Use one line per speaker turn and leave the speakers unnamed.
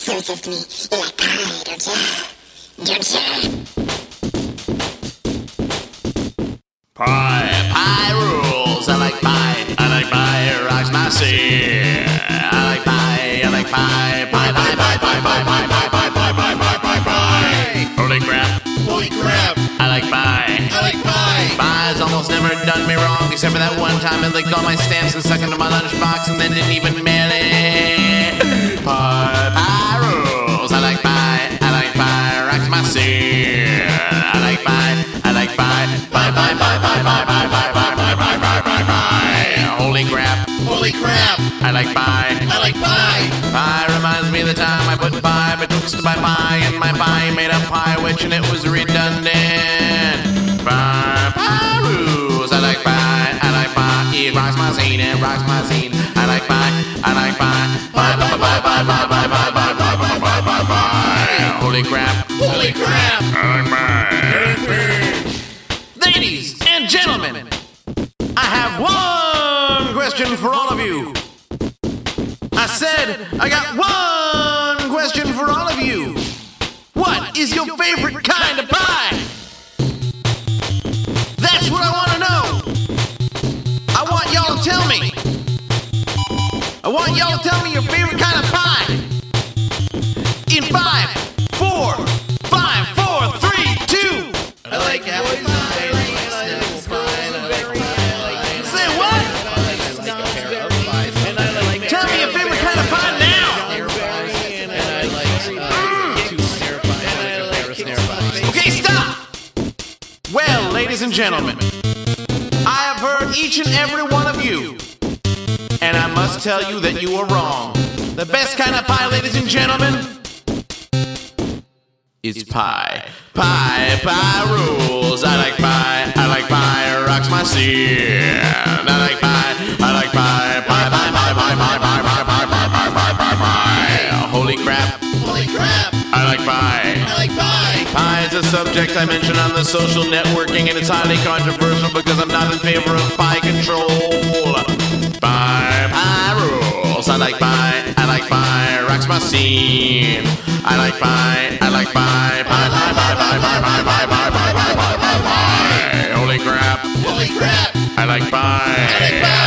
So says to me, you like pie, don't ya? Don't ya?
Pie rules. I like pie. I like pie. It rocks my sea. I like pie. I like pie. Pie. Holy crap.
Holy crap!
I like pie.
I like pie!
Pie's almost never done me wrong, except for that one time it licked all my stamps and stuck into my lunchbox and then didn't even mail it. Pie rules. I like pie. I like pie. Rocks my sea. I like pie. I like pie. Pie. Holy crap.
Holy crap!
I like pie.
I like pie!
Pie reminds me of the time I put pie betwixt my pie and my pie made a pie which and it was redundant. Pie rules. I like pie. I like pie. It rocks my scene. It rocks my scene. I like pie. I like pie. Pie. Holy crap.
Holy crap!
I like pie. Ladies and gentlemen, I have one question for all of you. I said I got one question for all of you. What is your favorite kind of pie? That's what I want to know. I want y'all to tell me. I want y'all to tell me your favorite kind of pie. In 5, 4, 5, 4, 3, 2.
I like apple pie. I like snapple pie. I like pie.
Say what?
I like snowberry pies. And I like
Tell me your favorite kind of pie now.
snare pies. And I like two snare pies. And I like snare pies.
Okay, stop! Well, ladies and gentlemen, I have heard each and every one of you, and I must tell you that you are wrong. The best kind of pie, ladies and gentlemen, is pie. Pie rules. I like pie. I like pie. Rocks my sea. I like pie. I like pie. Pie. Holy crap.
Holy crap!
I like pie.
I like pie!
Pie is a subject I mentioned on the social networking, and it's highly controversial because I'm not in favor of pie control. Pie rules. I like pie. I like pie. Rocks my scene. I like pie. I like pie. Pie. Holy crap.
Holy crap!
I like pie.
I like pie!